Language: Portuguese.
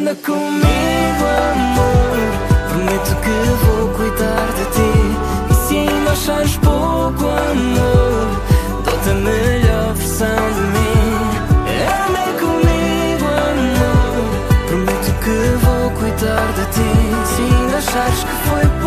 anda comigo, amor. Prometo que vou cuidar de ti. E se ainda achares pouco, amor, dou-te a melhor versão de mim. Anda comigo, amor. Prometo que vou cuidar de ti. Se ainda achares que foi